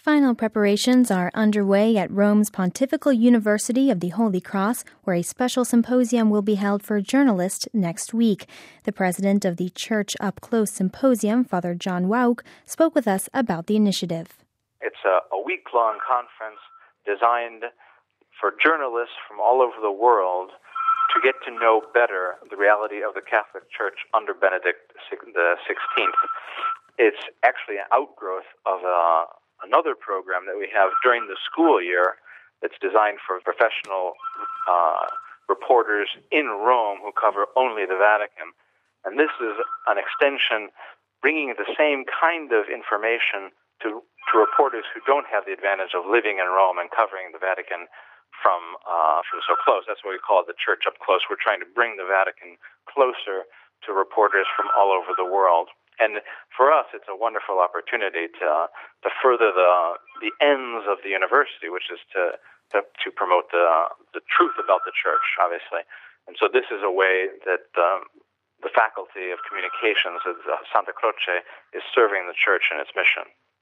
Final preparations are underway at Rome's Pontifical University of the Holy Cross, where a special symposium will be held for journalists next week. The president of the Church Up Close Symposium, Father John Wauk, spoke with us about the initiative. It's a week-long conference designed for journalists from all over the world to get to know better the reality of the Catholic Church under Benedict XVI. It's actually an outgrowth of another program that we have during the school year that's designed for professional reporters in Rome who cover only the Vatican. And this is an extension bringing the same kind of information to reporters who don't have the advantage of living in Rome and covering the Vatican from so close. That's what we call the Church Up Close. We're trying to bring the Vatican closer to reporters from all over the world. And for us, it's a wonderful opportunity to further the ends of the university, which is to promote the truth about the Church, obviously. And so this is a way that the Faculty of Communications of Santa Croce is serving the Church in its mission.